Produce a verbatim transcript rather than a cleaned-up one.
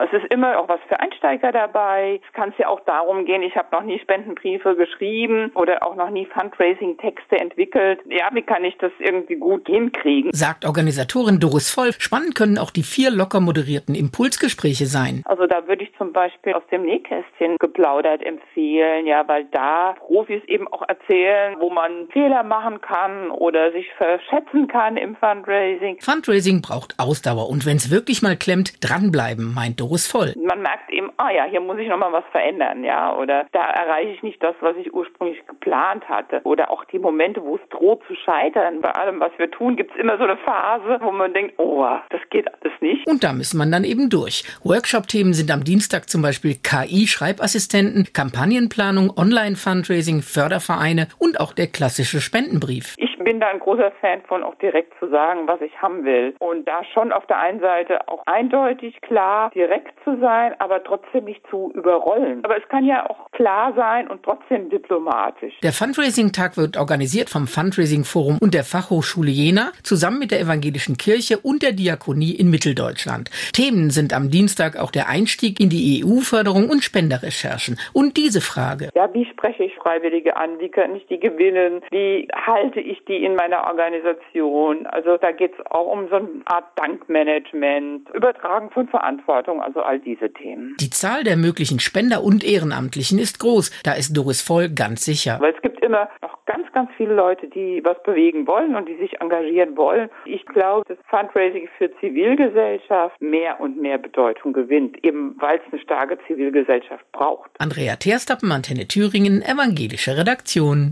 Es ist immer auch was für Einsteiger dabei. Es kann ja auch darum gehen, ich habe noch nie Spendenbriefe geschrieben oder auch noch nie Fundraising-Texte entwickelt. Ja, wie kann ich das irgendwie gut hinkriegen? Sagt Organisatorin Doris Voll. Spannend können auch die vier locker moderierten Impulsgespräche sein. Also da würde ich zum Beispiel aus dem Nähkästchen geplaudert empfehlen, ja, weil da Profis eben auch erzählen, wo man Fehler machen kann oder sich verschätzen kann im Fundraising. Fundraising braucht Ausdauer und wenn es wirklich mal klemmt, dranbleiben, meint Doris Voll. Man merkt eben, ah ja, hier muss ich nochmal was verändern, ja, oder da erreiche ich nicht das, was ich ursprünglich geplant hatte. Oder auch die Momente, wo es droht zu scheitern. Bei allem, was wir tun, gibt es immer so eine Phase, wo man denkt, oh, das geht alles nicht. Und da muss man dann eben durch. Workshop-Themen sind am Dienstag zum Beispiel K I-Schreibassistenten, Kampagnenplanung, Online-Fundraising, Fördervereine und auch der klassische Spendenbrief. Ich bin da ein großer Fan von, auch direkt zu sagen, was ich haben will. Und da schon auf der einen Seite auch eindeutig klar direkt zu sein, aber trotzdem nicht zu überrollen. Aber es kann ja auch klar sein und trotzdem diplomatisch. Der Fundraising-Tag wird organisiert vom Fundraising-Forum und der Fachhochschule Jena zusammen mit der Evangelischen Kirche und der Diakonie in Mitteldeutschland. Themen sind am Dienstag auch der Einstieg in die E U-Förderung und Spenderrecherchen. Und diese Frage. Ja, wie spreche ich Freiwillige an? Wie kann ich die gewinnen? Wie halte ich die in meiner Organisation? Also da geht es auch um so eine Art Dankmanagement, Übertragen von Verantwortung, also all diese Themen. Die Zahl der möglichen Spender und Ehrenamtlichen ist groß. Da ist Doris Voll ganz sicher. Weil es gibt immer noch ganz, ganz viele Leute, die was bewegen wollen und die sich engagieren wollen. Ich glaube, dass Fundraising für Zivilgesellschaft mehr und mehr Bedeutung gewinnt, eben weil es eine starke Zivilgesellschaft braucht. Andrea Terstappen, Antenne Thüringen, evangelische Redaktion.